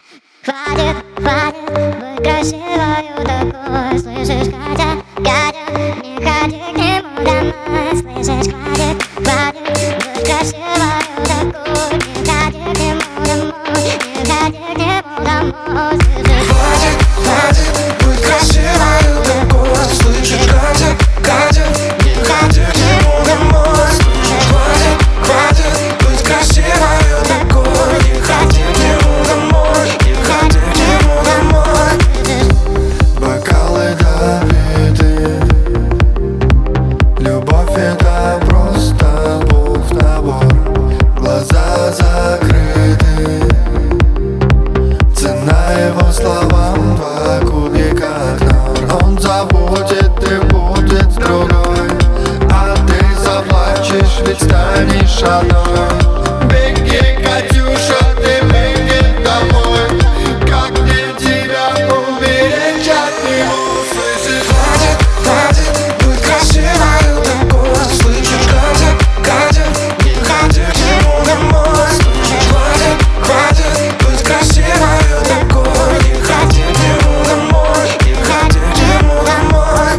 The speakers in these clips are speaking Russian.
Хватит, хватит быть красивою такой. Слышишь, Катя, Катя, не ходи к нему домой. Слышишь, хватит, хватит быть красивою такой. Не ходи к нему домой, не ходи к нему домой. Слышишь, хватит, хватит быть красивою такой. Слышишь, Катя, Катя, не ходи к нему домой. Слышишь, хватит, хватит быть красивою такой. Не ходи к нему домой, не ходи к нему домой. Бокалы допиты, любовь это просто бог набор. Глаза закрыты, цена его словам два кубика нор. Он забудет и будет с другой, а ты заплачешь, ведь станешь одной. Беги, Катюша, ты беги домой. Как мне тебя уберечь от него? Слышишь, хватит, хватит быть красивою такой. Слышишь, Катя, Катя, не ходи к нему домой. Слышишь, хватит, хватит быть красивою такой. Не ходи к нему домой, не ходи к нему домой.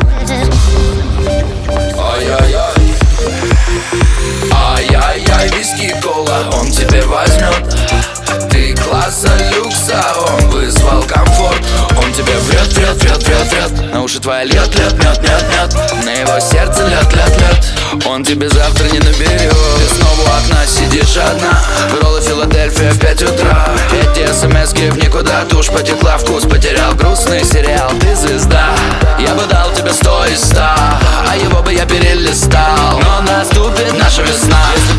Ай-яй-яй, ай-яй-яй, виски, кола, он тебе возьмет. Ты класса люкса, он вызвал комфорт. Он тебе врет, врет, врет, врет, врет. На уши твои льет, льет, мед, мед, мед. На его сердце лед, лед, лед. Он тебе завтра не наберет. Ты снова у окна сидишь одна. Роллы Филадельфия в 5 утра. Эти смски в никуда, тушь потекла, вкус потерял. Грустный сериал, ты звезда. Я бы дал тебе 100 из 100, а его бы я перелистал. Но наступит наша весна.